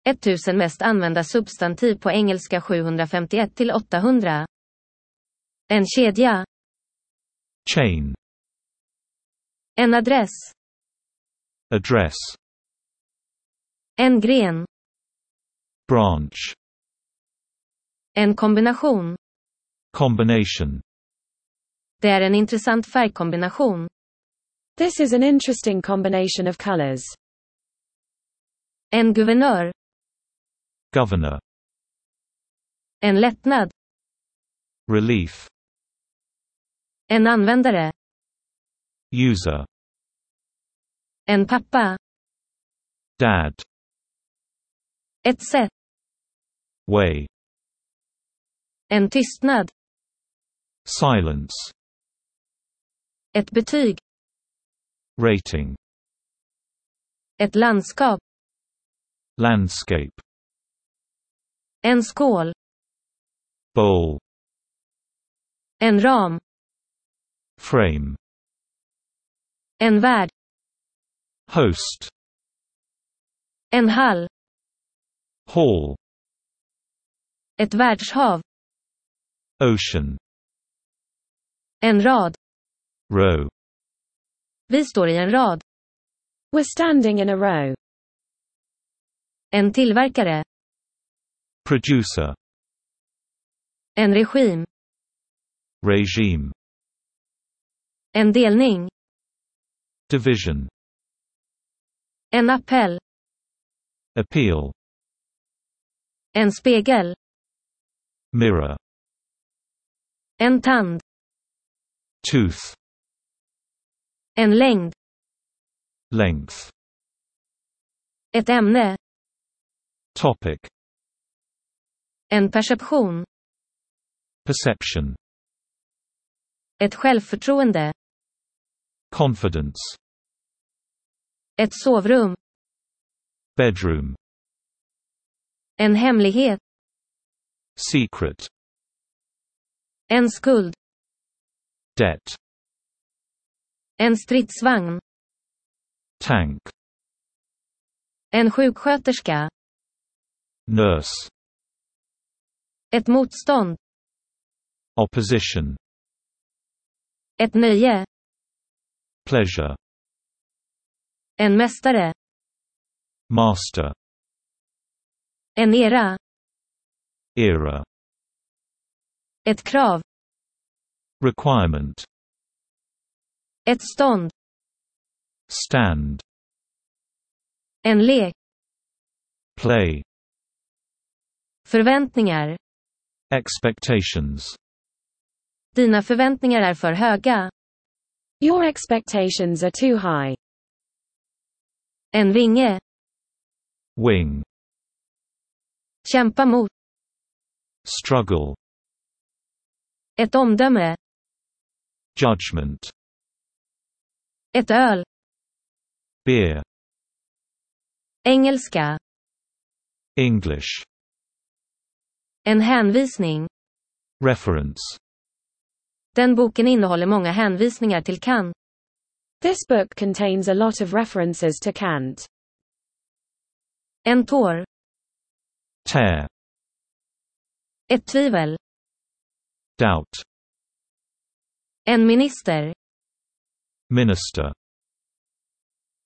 1000 mest använda substantiv på engelska 751 till 800. En kedja. Chain. En adress. Address. En gren. Branch. En kombination. Combination. Det är en intressant färgkombination. This is an interesting combination of colors. En guvernör. Governor. En lättnad. Relief. En användare. User. En pappa. Dad. Ett sätt. Way. En tystnad. Silence. Ett betyg. Rating. Ett landskap. Landscape. En skål. Bowl. En ram. Frame. En värd. Host. En hall. Hall. Ett världshav. Ocean. En rad. Row. Vi står i en rad. We're standing in a row. En tillverkare. Producer. En regim. Regime. En delning. Division. En appell. Appeal. En spegel. Mirror. En tand. Tooth. En längd. Length. Ett ämne. Topic. En perception. Perception. Ett självförtroende. Confidence. Ett sovrum. Bedroom. En hemlighet. Secret. En skuld. Debt. En stridsvagn. Tank. En sjuksköterska. Nurse. Ett motstånd. Opposition. Ett nöje. Pleasure. En mästare. Master. En era. Era. Ett krav. Requirement. Ett stånd. Stand. En lek. Play. Förväntningar. Expectations. Dina förväntningar är för höga. Your expectations are too high. En vinge. Wing. Kämpa mot. Struggle. Ett omdöme. Judgment. Ett öl. Beer. Engelska. English. En hänvisning. Reference. Den boken innehåller många hänvisningar till Kant. This book contains a lot of references to Kant. En tår. Tear. Ett tvivel. Doubt. En minister. Minister.